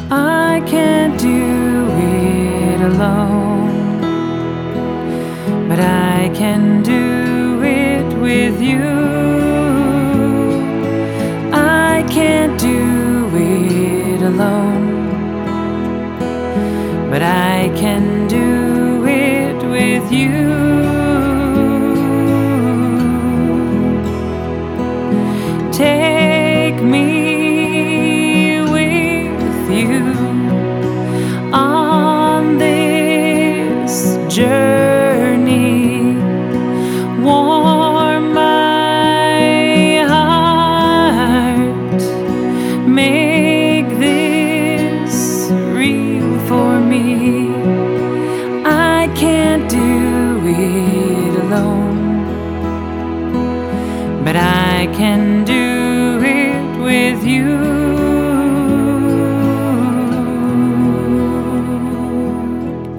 I can't do it alone, but I can do it with you. I can't do it alone, but I can do it with you. Take me with you on this journey. Warm my heart. Make this real for me. I can't do it alone, but I can